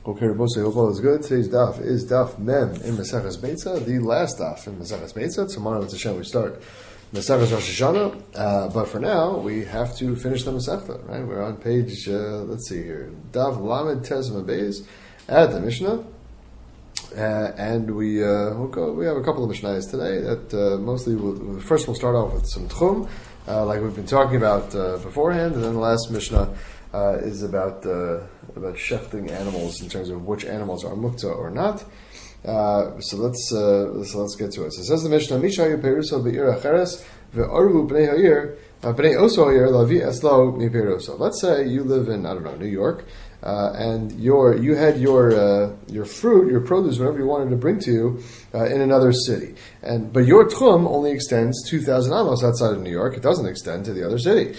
Okay, Rabbi Yochel is good. Today's daf is daf Mem in Maseches Beitza, the last daf in Maseches Beitza. Tomorrow, with Hashem, we start Maseches Rosh Hashanah. But for now, we have to finish the Masechta. Right? We're on page. Let's see here, daf Lamed Tes Mabez at the Mishnah, and we we have a couple of Mishnayos today. That mostly first we'll start off with some Tchum, like we've been talking about beforehand, and then the last Mishnah is about shechting animals in terms of which animals are mukta or not. So let's get to it. So it says the Mishnah, Mishayu Peruso be'ir acheres ve'arhu bnei ha'ir bnei oso ha'ir lavi eslo mi peruso. Let's say you live in New York, and you had your fruit, your produce, whatever you wanted to bring to you in another city, but your tchum only extends 2,000 amos outside of New York. It doesn't extend to the other city.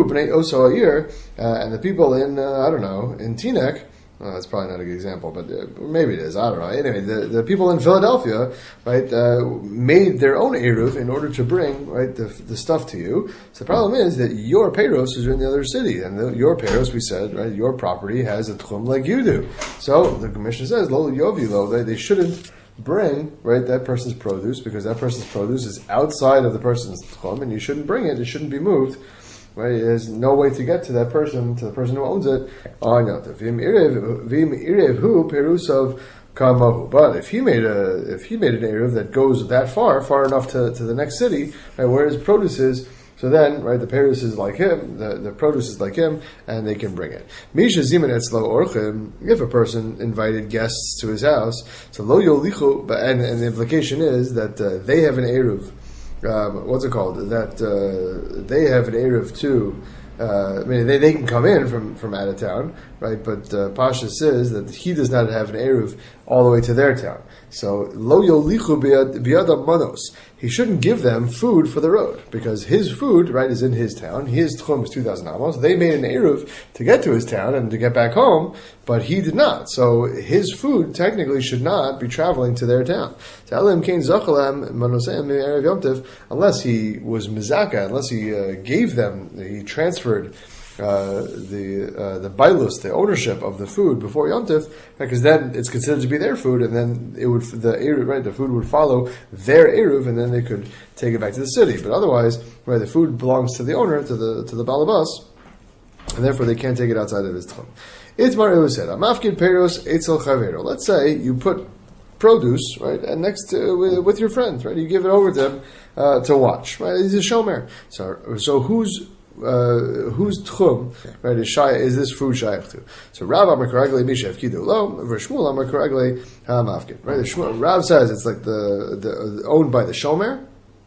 And the people in in Teaneck. That's probably not a good example, but maybe it is. I don't know. Anyway, the people in Philadelphia, right, made their own eruv in order to bring the stuff to you. So the problem is that your peiros is in the other city, and your peiros, we said, right, your property has a tchum like you do. So the Commission says, lo yovi lo, they shouldn't bring that person's produce, because that person's produce is outside of the person's tchum, and you shouldn't bring it. It shouldn't be moved. Right, there's no way to get to that person, to the person who owns it. But if he made an eruv that goes that far enough to the next city, right, where his produce is, so then, right, the produce is like him, the produce is like him, and they can bring it. If a person invited guests to his house, so lo yolichu, and the implication is that they have an eruv. What's it called? That they have an eruv too. They can come in from out of town, right? But Pasha says that he does not have an eruv all the way to their town. So lo yolichu biyad manos. He shouldn't give them food for the road, because his food, right, is in his town. His tchum is 2,000 amos. They made an eruv to get to his town and to get back home, but he did not. So his food technically should not be traveling to their town. Unless he was mizaka, unless he gave them, he transferred the bailus, the ownership of the food before Yom Tov, because then it's considered to be their food, and then the food would follow their eruv, and then they could take it back to the city. But otherwise, the food belongs to the owner, to the balabas, and therefore they can't take it outside of his tchum. Itmar Ehu said, "Amafkid peros etzel chavero." Let's say you put produce, right, and next to, with your friends, right, you give it over to them to watch. Right, he's a shomer. So whose tchum, right, is this food shaykh to? So Rav Amar Karagle Mishav Kidu Lo, Shmuel Amar Karagle Hamafkin. Right, Rav says it's like the owned by the shomer,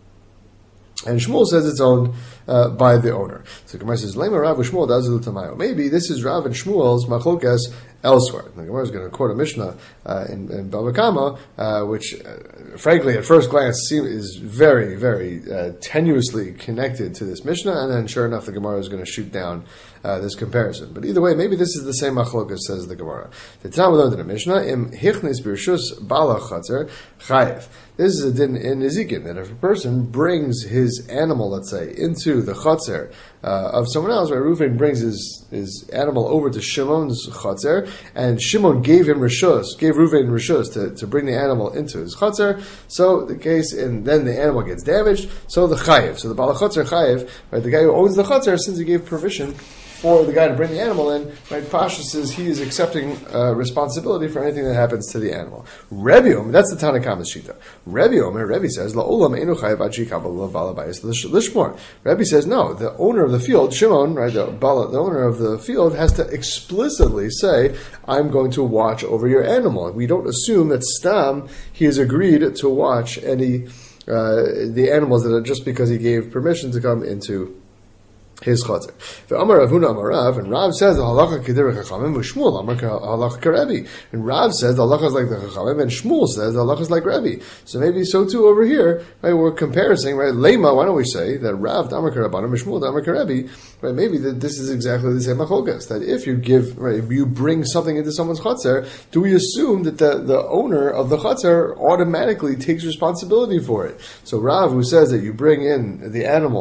and Shmuel says it's owned by the owner. So Gemara says, "Lema Rav Shmuel Dazu Tamayo." Maybe this is Rav and Shmuel's machlokes elsewhere. The Gemara is going to quote a Mishnah in Bava Kama, which, frankly, at first glance, is very, very tenuously connected to this Mishnah, and then, sure enough, the Gemara is going to shoot down this comparison. But either way, maybe this is the same machlokas, says the Gemara. The Tanna learned in the Mishnah, "Im hichnis birshus bala chatzer chayev." This is a din in Ezekiel, that if a person brings his animal, let's say, into the chatzer of someone else, where Reuven brings his animal over to Shimon's chatzer, and Shimon gave Reuven rishus to bring the animal into his chatzer, so the case, and then the animal gets damaged, so the chayev, so the bala chatzer chayev, right, the guy who owns the chatzer, since he gave permission for the guy to bring the animal in, right, Pasha says he is accepting responsibility for anything that happens to the animal. Rebbe Omer, that's the Tanna Kama's shita. Rebbe says, "La'olam einu chayav ad sheyikavel bala bayis lishmor." Rebbe says, no, the owner of the field, Shimon, right, the owner of the field, has to explicitly say, "I'm going to watch over your animal." We don't assume that stam he has agreed to watch the animals that are just because he gave permission to come into his chatzer. Amar Rav Huna Amar Rav, and Rav says the halacha k'derech chachamim, v'Shmuel Amar halacha k'Rebbe. And Rav says the halacha is like the chachamim, and Shmuel says the halacha is like Rebbe. So maybe so too over here, right? We're comparing, right? Lema, why don't we say that Rav Amar k'Rabbanim, and Shmuel Amar k'Rebbe? Right? Maybe this is exactly the same machlokes, that if you give, right, if you bring something into someone's chatzer, do we assume that the owner of the chatzer automatically takes responsibility for it? So Rav, who says that you bring in the animal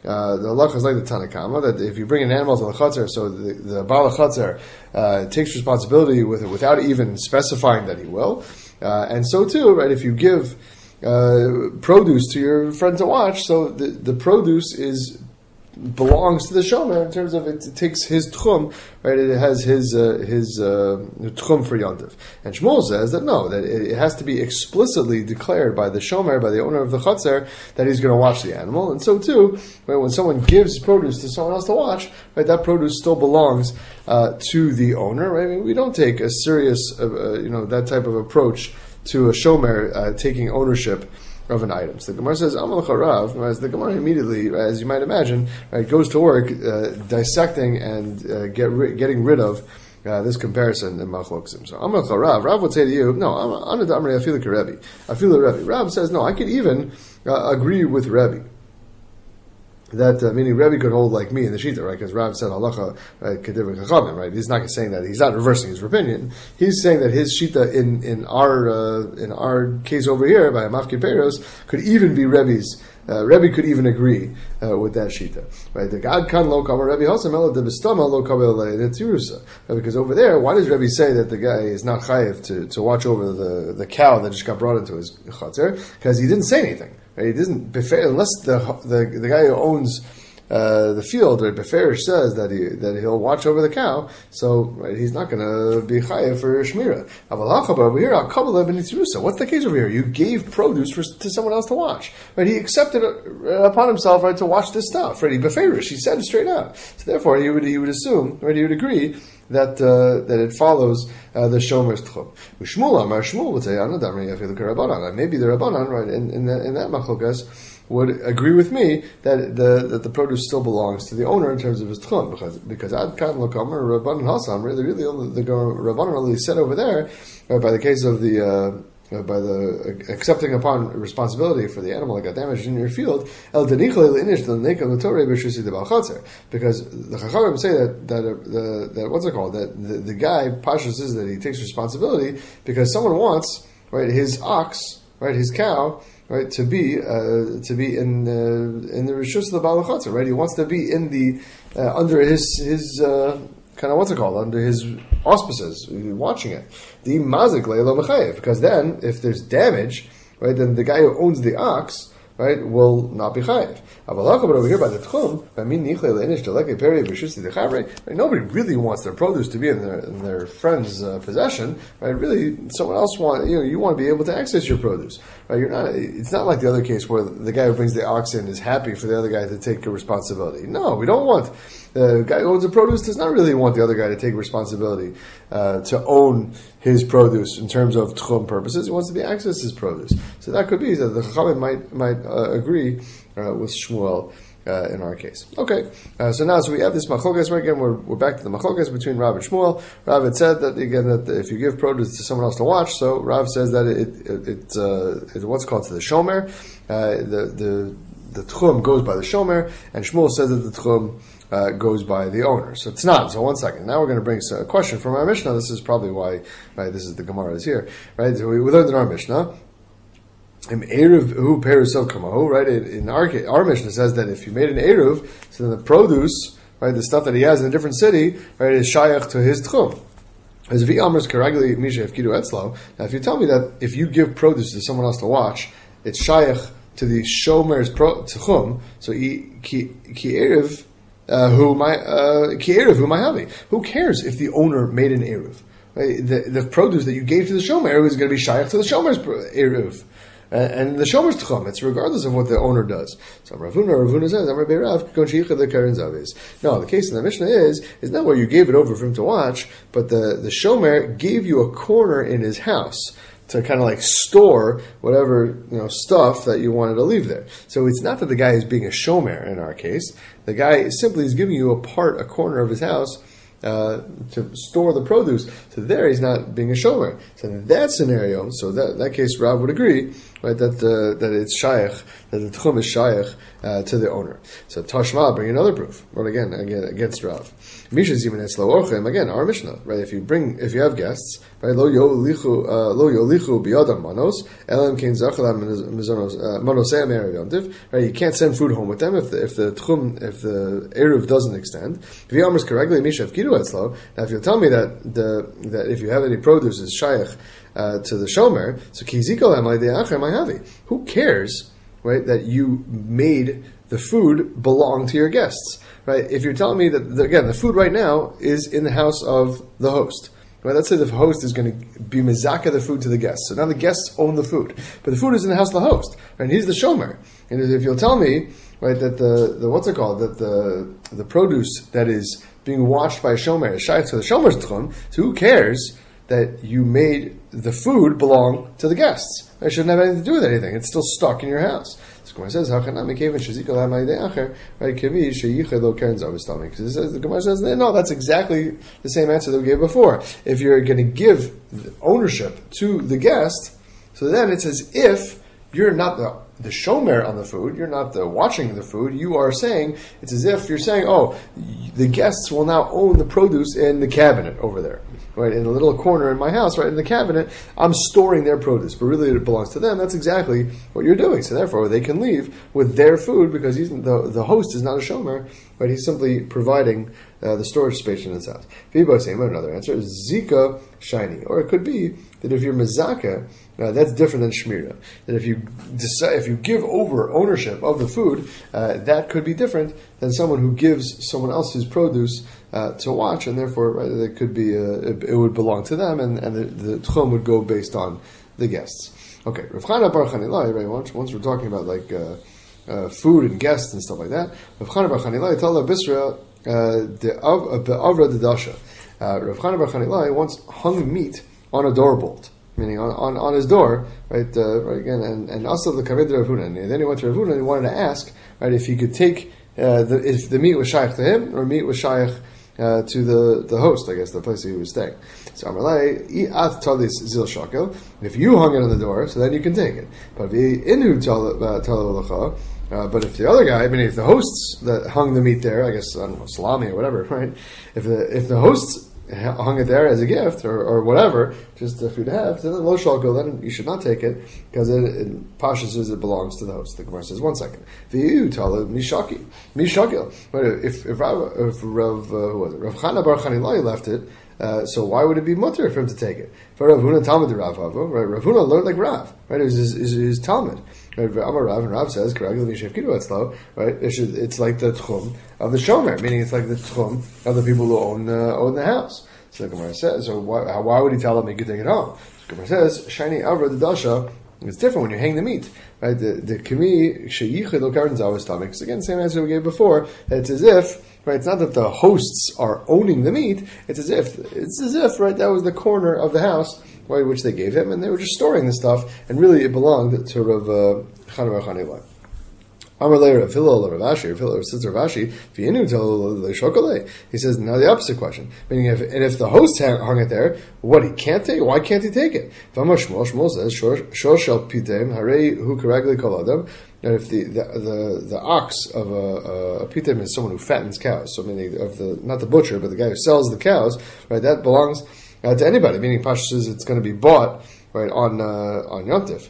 the halacha is like the Tanakama, that if you bring an animal to the chatzar, so the Baal chatzar takes responsibility with it without even specifying that he will. And so too, right, if you give produce to your friend to watch, so the produce belongs to the shomer in terms of it takes his tchum, right? It has his tchum for Yontif. And Shmuel says that no, that it has to be explicitly declared by the shomer, by the owner of the chatzar, that he's going to watch the animal. And so too, right, when someone gives produce to someone else to watch, right, that produce still belongs to the owner, right? I mean, we don't take a serious, that type of approach to a shomer taking ownership of an item. So the Gemara says, Amal Charav, as the Gemara immediately, as you might imagine, right, goes to work dissecting and getting rid of this comparison in Machloksim. So Amal Charav, Rav would say to you, no, Ana Damri Afilu Rebbe. Afilu Rebbe. Rav says, no, I could even agree with Rebbe. That meaning Rebbe could hold like me in the Shita, right? Because Rav said halacha kedivrei chachamim, right? He's not saying that, he's not reversing his opinion. He's saying that his Shita in our case over here by Mafki Peros could even be Rebbe's. Rebbe could even agree with that Shita, right? The God kan lo kamer Rebbe Hasam ela de bestama lo kabel le'tirusa. Because over there, why does Rebbe say that the guy is not chayiv to watch over the cow that just got brought into his chatzar? Because he didn't say anything. Right? He doesn't befer unless the guy who owns the field, right? Beferish says that he'll watch over the cow, so right, he's not going to be chayav for shmira. But over here, what's the case over here? You gave produce to someone else to watch, right? He accepted upon himself, right, to watch this stuff, right? He beferish, he said it straight out. So therefore, he would assume, right? He would agree that it follows the shomer's tchum. Shmuel would say, maybe the Rabbanan, right, in that machlokas, would agree with me that the produce still belongs to the owner in terms of his tchum, because ad kan lo kamer Rabbanan hasam, really only the Rabbanan only said over there, by the case of by the accepting upon responsibility for the animal that got damaged in your field, because the Chachamim say that what's it called, that the guy Pashas is that he takes responsibility because someone wants, right, his ox, right, his cow, right, to be in the rishus of the Baal Chatzar, right? He wants to be in the under his kind of under his auspices, watching it. The mazik le'elo mechayev, because then if there's damage, right, then the guy who owns the ox, right, will not be chayev. But over here by the tchum, right, nobody really wants their produce to be in their friend's possession, right? Really, someone else you want to be able to access your produce, right? It's not like the other case where the guy who brings the ox in is happy for the other guy to take a responsibility. No, we don't want. The guy who owns the produce does not really want the other guy to take responsibility to own his produce in terms of tchum purposes. He wants to be access his produce. So that could be that the Chachamim might agree with Shmuel in our case. Okay, so we have this machlokas. Right, again, we're back to the machlokas between Rav and Shmuel. Rav had said that again that if you give produce to someone else to watch, so Rav says that it's what's called to the shomer. The tchum goes by the shomer, and Shmuel says that the tchum goes by the owner. So it's not. So 1 second. Now we're going to bring a question from our Mishnah. This is probably why, right, this is the Gemara is here. Right? So we learned in our Mishnah, right? In our Mishnah says that if you made an Eruv, so then the produce, right, the stuff that he has in a different city, right, is shayach to his tchum. As if he amers karagli misha kidu etzlo. Now if you tell me that if you give produce to someone else to watch, it's shayach to the shomer's tchum, so ki eruv who cares if the owner made an eruv? Right? The produce that you gave to the shomer is going to be shayach to the shomer's eruv. And the shomer's tchum, it's regardless of what the owner does. So Ravuna says, no, the case in the Mishnah is not where you gave it over for him to watch, but the shomer gave you a corner in his house to kind of like store whatever stuff that you wanted to leave there. So it's not that the guy is being a shomer in our case. The guy simply is giving you a corner of his house to store the produce. So there he's not being a shomer. So in that scenario, so that case Rav would agree, right, that it's shaykh, that the tchum is shaykh to the owner. So Tashma bring another proof. Well, again against Rav. Misha zimin etzlo orchem, again our Mishnah, right? If you have guests, right, lo yolichu biyadam manos elam kein zachalam manosei erev yontif, right? You can't send food home with them if the eruv doesn't extend. If you almost correctly Misha v'kidu etzlo. Now if you'll tell me that if you have any produce is shaykh to the shomer, so kiziko havi. Who cares, right, that you made the food belong to your guests, right? If you're telling me that again the food right now is in the house of the host, right? Let's say the host is going to be mezaka the food to the guests, so now the guests own the food, but the food is in the house of the host, right? And he's the shomer. And if you'll tell me, right, that the what's it called, that the produce that is being watched by a shomer is shaykh to the shomer's tchum, so who cares that you made the food belong to the guests? It shouldn't have anything to do with anything. It's still stuck in your house. So the Gemara says, because the Gemara says, no, that's exactly the same answer that we gave before. If you're going to give ownership to the guest, so then it's as if you're not the shomer on the food, you're not the watching the food, you are saying, it's as if you're saying, oh, the guests will now own the produce in the cabinet over there, right, in a little corner in my house, right, in the cabinet, I'm storing their produce, but really it belongs to them. That's exactly what you're doing. So therefore, they can leave with their food because the host is not a shomer, but he's simply providing the storage space in his house. Another answer is Zika shiny, or it could be that if you're mezaka, that's different than shmira. That if you give over ownership of the food, that could be different than someone who gives someone else's produce to watch, and therefore, right, it could be it would belong to them, and the tchum would go based on the guests. Okay, Rav Chana bar Chanilai, right? Once we're talking about like food and guests and stuff like that, Rav Chana bar Chanilai told Bisra the Avra the Dasha. Rav Chana bar Chanilai once hung meat on a doorbolt, meaning on his door, right? Right again, and also the Kaved Rav Huna. And then he went to Rav Huna and he wanted to ask, right, if he could take if the meat was shaykh to him or meat was shaykh to the host, I guess, the place he was staying. So Amalai, at talis zil shakel. If you hung it on the door, so then you can take it. But but if the other guy, I mean, if the hosts that hung the meat there, I guess, I don't know, salami or whatever, right? If the hosts hung it there as a gift or whatever, just for you to have, then lo shalko, then you should not take it because it Pasha says it belongs to the host. The Gemara says, 1 second. V'yu tala mishakil. But if Rav Chana bar Chanilai left it, so why would it be mutter for him to take it? For Rav Huna Talmud to Rav Hava, right? Rav Huna learned like Rav, right? It was his Talmud. Right? Amar Rav, and Rav says, right? It's like the tchum of the shomer, meaning it's like the tchum of the people who own the house. So the Gemara says, so why would he tell him he could take it home? The Gemara says, shiny avra the dasha. It's different when you hang the meat, right? The kemi sheyichid lo karden zav stomach. Again, same answer we gave before. It's as if, right? It's not that the hosts are owning the meat. It's as if, right? That was the corner of the house, right, which they gave him, and they were just storing the stuff, and really it belonged to Rav Chana bar Chanilai. Amar le Rav Hillel Rav Ashi, Rav Sister Rav Ashi, v'inu tel le'shokole. He says, now the opposite question. Meaning, if the host hung it there, what, he can't take it? Why can't he take it? V'amar Shmuel says, shor shel pitem, harei hu karagli kol adam. Now, if the ox of a pitem is someone who fattens cows, so meaning not the butcher, but the guy who sells the cows, right, that belongs to anybody, meaning Pasha says it's going to be bought, right, on Yom Tif.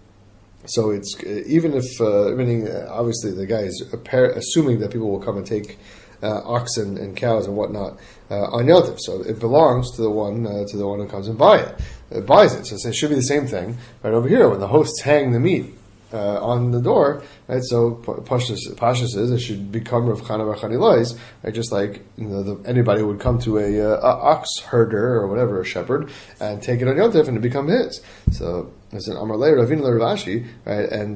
So it's even if meaning obviously the guy is assuming that people will come and take oxen and cows and whatnot on Yom Tif. So it belongs to the one who comes and buys it. So it should be the same thing right over here when the hosts hang the meat on the door, right? So Pasha says it should become Rav Chana bar Chanilai's, right? Just like anybody would come to a ox herder or whatever, a shepherd, and take it on Yom Tif and it become his. So it's an Amar Le Ravina Le Rav Ashi, right? And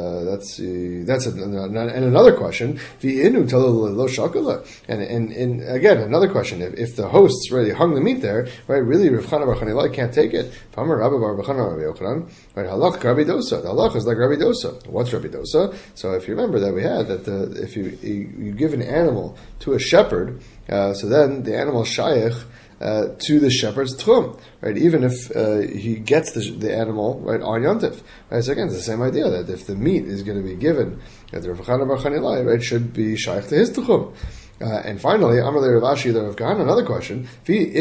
and another question. V'inu talo lo shakala. And again another question. If the hosts really hung the meat there, right? Really Rav Chana bar Chanilai can't take it. Right? Halach Rabbi Dosa. The halach is like Rabbi Dosa. What's Rabbi Dosa? So if you remember that we had that if you give an animal to a shepherd, so then the animal shaykh to the shepherd's tchum, right? Even if he gets the animal right on Yontif, right? So again, it's the same idea that if the meat is going to be given at the Rav Chana Bar Chanilai, right, should be shaykh to his tchum. And finally, Amalei Rav Ashi, the Rav Kahana, another question: right?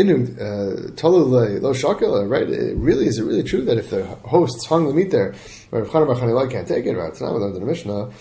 Is it really true that if the hosts hung the meat there, Rav Chana Bar Chanilai can't take it? Right? It's not within the Mishnah.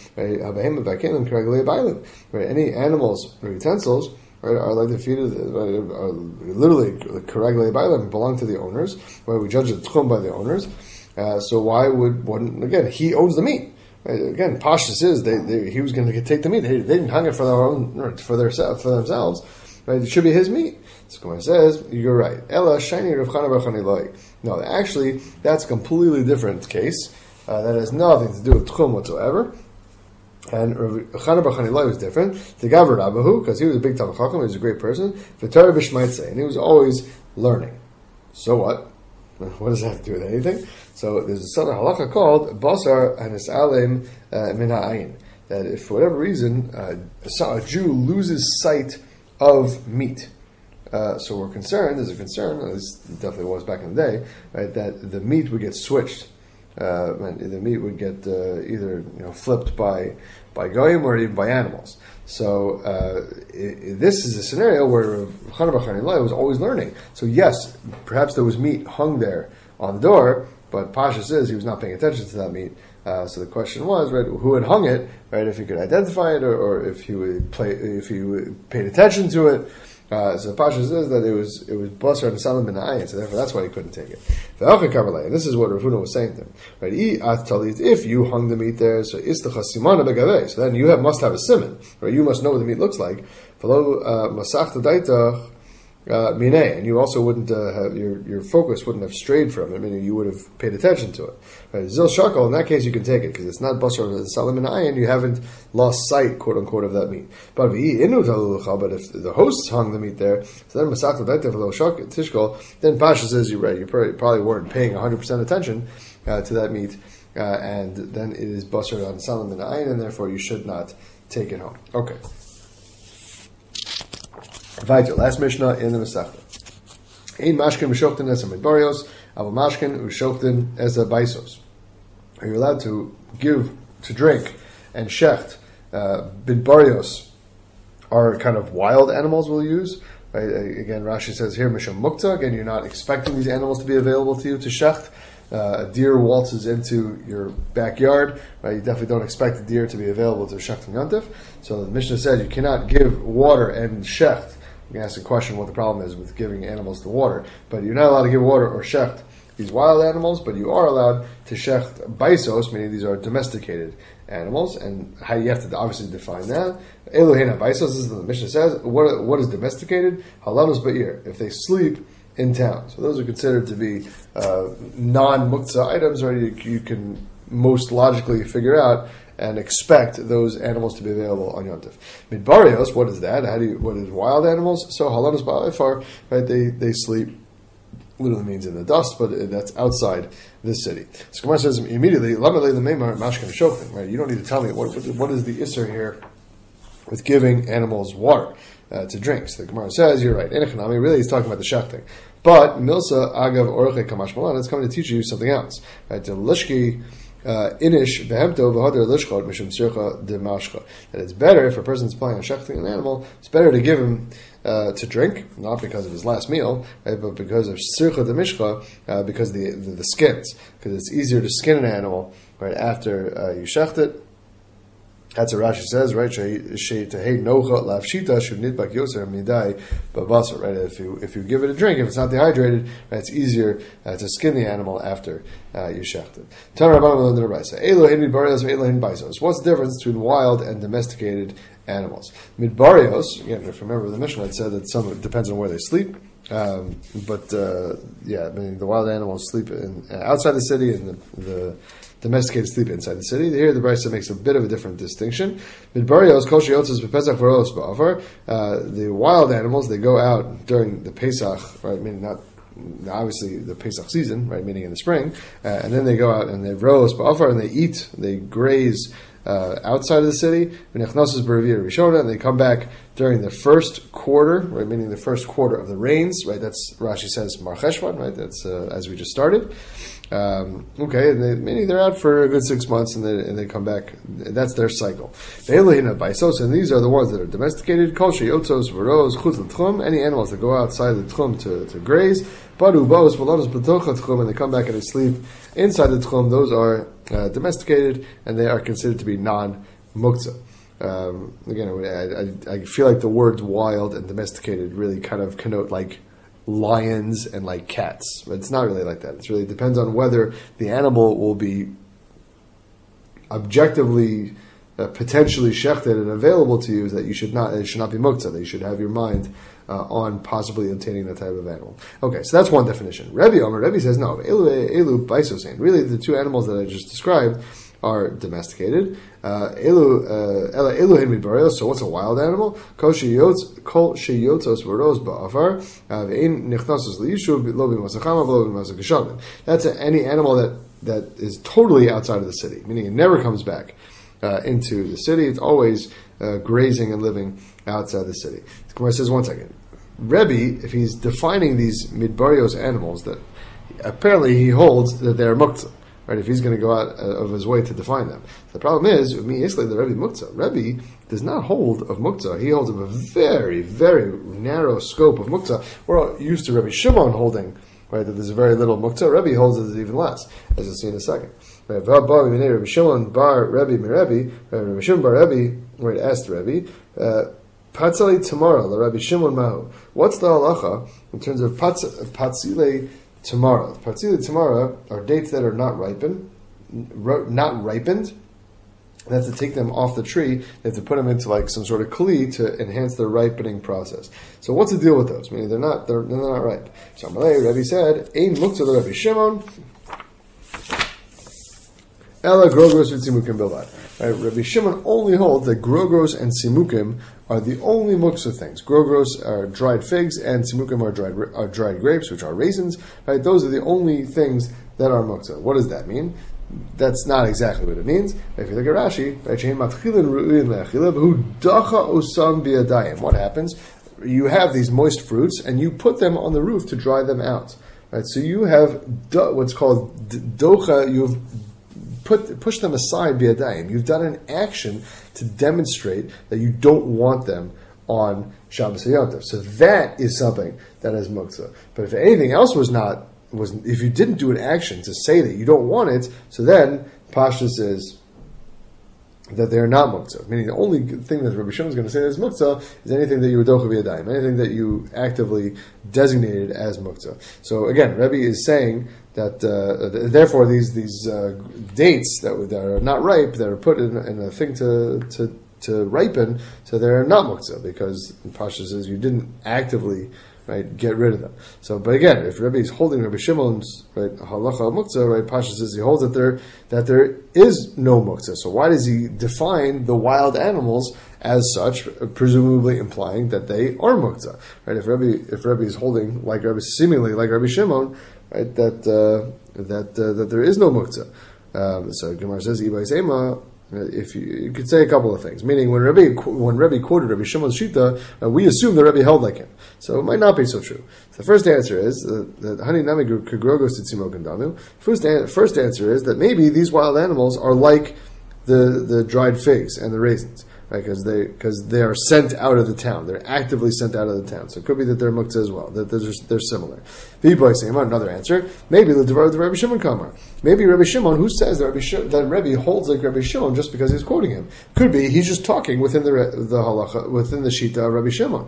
Right? Any animals or utensils, right, are like the feet of are literally karaglei bailim, belong to the owners. Right? We judge the tchum by the owners. So why would one again? He owns the meat. Right? Again, Pashtus is he was going to take the meat. They didn't hang it for their own for themselves. Right? It should be his meat. So Gemara says you're right. Ella shiny Rav Chana Bar Chanilai. No, actually, that's a completely different case. That has nothing to do with tchum whatsoever. And Chana Bar Chanilai was different. The Gavar Rabbahu, because he was a big Talmid Chacham, he was a great person. V'Torah B'Shmaitzei, and he was always learning. So what? What does that have to do with anything? So there's a southern halacha called Basar Hanis Alim Min Ha'ayin, that if for whatever reason a Jew loses sight of meat, so we're concerned. There's a concern. This definitely was back in the day, right? That the meat would get switched. The meat would get either flipped by goyim or even by animals. So this is a scenario where Chana Bar Chanilai was always learning. So yes, perhaps there was meat hung there on the door, but Pasha says he was not paying attention to that meat. So the question was, right, who had hung it, right? If he could identify it, or if he paid attention to it. So Pasha says that it was Basar and Salam bin Ayin, so therefore that's why he couldn't take it. And this is what Rav Huna was saying to him. Right? If you hung the meat there, so then you must have a siman, right? You must know what the meat looks like. And you also wouldn't have your focus wouldn't have strayed from it, meaning you would have paid attention to it. Right? Zil shakal, in that case you can take it because it's not basar salim and ayin. You haven't lost sight, quote unquote, of that meat. But if the hosts hung the meat there, so then masach tishkol, then Pasha says you're right. You probably weren't paying 100% attention to that meat, and then it is basar on salim and ayin, and therefore you should not take it home. Okay. Weiter, last Mishnah in the Masechta. Ein mashkin v'shoktin es midbarios, aval mashkin v'shoktin es baisos. Are you allowed to give to drink and shecht? Midbarios are kind of wild animals we'll use. Right? Again, Rashi says here misham mukta. Again, you're not expecting these animals to be available to you to shecht. A deer waltzes into your backyard, right? You definitely don't expect a deer to be available to shecht and yontif. So the Mishnah says you cannot give water and shecht. You can ask the question what the problem is with giving animals the water, but you're not allowed to give water or shecht these wild animals, but you are allowed to shecht baisos, meaning these are domesticated animals, and how you have to obviously define that. Elohena baisos, this is what the Mishnah says. What is domesticated? Halanos ba'ir, if they sleep in town. So those are considered to be non-muktzah items, or you can most logically figure out and expect those animals to be available on Yontif. Midbarios, what is that? What is wild animals? So halanos ba'ifar, right? They sleep. Literally means in the dust, but that's outside this city. So Gemara says immediately, "Lamalei l'meimar mashkin shoftim." Right? You don't need to tell me what is the isser here with giving animals water to drink. So the Gemara says, "You're right." Enechanami, really, he's talking about the shechting. But milsa agav orche kamash malan. It's coming to teach you something else. Right? The lishki. Inish behemto v'hader lishchot mishum sircha demashcha. That it's better if a person's planning on shechting an animal, it's better to give him to drink, not because of his last meal, right, but because of sircha demishcha, because the skins, because it's easier to skin an animal right after you shecht it. That's what Rashi says, right? Right? If you give it a drink, if it's not dehydrated, right, it's easier to skin the animal after you shecht it. What's the difference between wild and domesticated animals? Midbarios, again, if you remember the Mishnah, it said that it depends on where they sleep. But the wild animals sleep outside the city, and the domesticated sleep inside the city. Here, the Brisa makes a bit of a different distinction. The wild animals, they go out during the Pesach, right? Meaning not obviously the Pesach season, right? Meaning in the spring, and then they go out and they roast ba'afar, and they graze outside of the city, and they come back during the first quarter, right, meaning the first quarter of the rains, right? That's Rashi says Mar Cheshvan, right? That's as we just started. Okay, and meaning they're out for a good 6 months, and they come back. That's their cycle. And these are the ones that are domesticated. Kol sheyotzos v'roz chutz l'tchum. Any animals that go outside the tchum to graze. Badu bos v'lanos b'tocha tchum, and they come back and they sleep inside the tchum. Those are domesticated, and they are considered to be non-muktzah. Again, I feel like the words wild and domesticated really kind of connote like lions and like cats. But it's not really like that. It really depends on whether the animal will be objectively potentially shechted and available to you, that it should not be muktzah, that you should have your mind on possibly obtaining that type of animal. Okay, so that's one definition. Rebbe says no. Elu baisosein. Really, the two animals that I just described are domesticated. So what's a wild animal? Kol sheyotzos v'roz ba'afar ve'ein nichnasos liyishuv lo b'masachama v'lo b'masach. That's any animal that is totally outside of the city, meaning it never comes back into the city. It's always grazing and living outside the city. The Gemara says, one second. Rebbe, if he's defining these midbarios animals, that apparently he holds that they're muktzah. Right, if he's going to go out of his way to define them. The problem is, the Rebbe muktzah. Rebbe does not hold of muktzah. He holds of a very, very narrow scope of muktzah. We're used to Rebbe Shimon holding, right, that there's very little muktzah. Rebbe holds it even less, as you'll see in a second. Right, Rebbe Shimon bar Rebbe miRebbe, Rebbe Shimon bar Rebbe, right, asked Rebbe, Patzali Tamara, la Rebbe Shimon Mahu. What's the halacha in terms of Patzile Tamara? Patzile Tamara are dates that are not ripened. They have to take them off the tree. They have to put them into like some sort of kli to enhance the ripening process. So what's the deal with those? Meaning they're not ripe. So Amalei, Rebbe said, Ein muktzah the Rebbe Shimon, Ela grogros v'tzimukim bilvad. Right, Rebbe Shimon only holds that grogros and simukim are the only muktzah things. Grogros are dried figs, and simukim are dried grapes, which are raisins. Right, those are the only things that are muktzah. What does that mean? That's not exactly what it means. If you look at Rashi, what happens? You have these moist fruits, and you put them on the roof to dry them out. Right, so you have what's called docha. You've push them aside biyadayim. You've done an action to demonstrate that you don't want them on Shabbos Yom Tov. So that is something that is muktzah. But if anything else if you didn't do an action to say that you don't want it, so then Pashtus is that they're not muktzah. Meaning the only thing that Rabbi Shimon is going to say is muktzah is anything that you docha biyadayim, anything that you actively designated as muktzah. So again, Rebbe is saying that therefore these dates that are not ripe, that are put in a thing to ripen, so they're not muktzah, because Pasha says you didn't actively, right, get rid of them. So, but again, if Rebbe is holding Rabbi Shimon's, right, halacha muktzah, right, Pasha says he holds that there is no muktzah. So why does he define the wild animals as such, presumably implying that they are muktzah? Right? If Rebbe is holding seemingly like Rabbi Shimon, right, that there is no muktzah. So Gemara says, Ibais Ema, if you could say a couple of things. Meaning, when Rebbe quoted Rabbi Shimon's shita, we assume that Rebbe held like him. So it might not be so true. So the first answer is that Hani Nami Kagrogos Tzimok and Damu. First answer is that maybe these wild animals are like the dried figs and the raisins. Right, because they are sent out of the town. They're actively sent out of the town. So it could be that they're muktzah as well. That they're similar. Another answer. Maybe the Rabbi Shimon Kamar. Maybe Rabbi Shimon, who says that Rebbe holds like Rabbi Shimon just because he's quoting him. Could be he's just talking within the halacha, within the shita of Rabbi Shimon.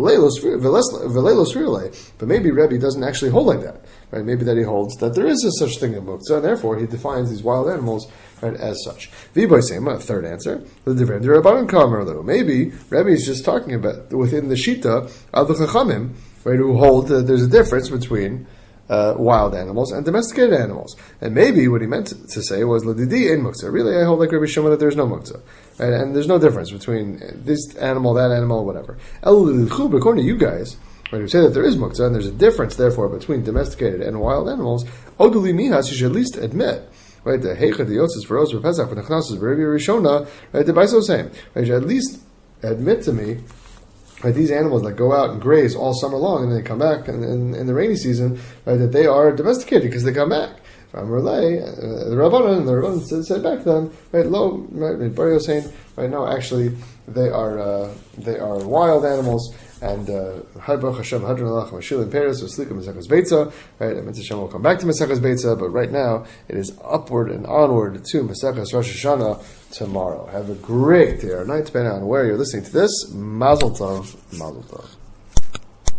But maybe Rebbe doesn't actually hold like that. Right? Maybe that he holds that there is a such thing as muktzah, and therefore he defines these wild animals, right, as such. Third answer. Maybe Rebbe is just talking about within the shita of the chachamim, right, who hold that there's a difference between wild animals and domesticated animals. And maybe what he meant to say was ladidi in muktzah. Really, I hold like Rabbi Shimon that there's no muktzah, right? And there's no difference between this animal, that animal, whatever. According to you guys, right, who say that there is muktzah and there's a difference, therefore, between domesticated and wild animals, oduli mihas, you should at least admit right? The heicha the yotzes for Oz Pesach, but Nechnas B'Revi Rishona, right? The Baiso same, right? At least admit to me. Right, these animals that go out and graze all summer long and then they come back in the rainy season, right, that they are domesticated because they come back. The Rabbanan said back to them, right, lo, right, Bar Yosein, right, no, actually, they are wild animals, and Baruch Hashem, Hadron Alach, Mashilim Peres, Veslikim, Mesechus Beitza, right, and Mitzvah Shem will come back to Mesechus Beitza, but right now, it is upward and onward to Mesechus Rosh Hashanah tomorrow. Have a great day or night, depending on where you're listening to this. Mazel Tov, Mazel Tov.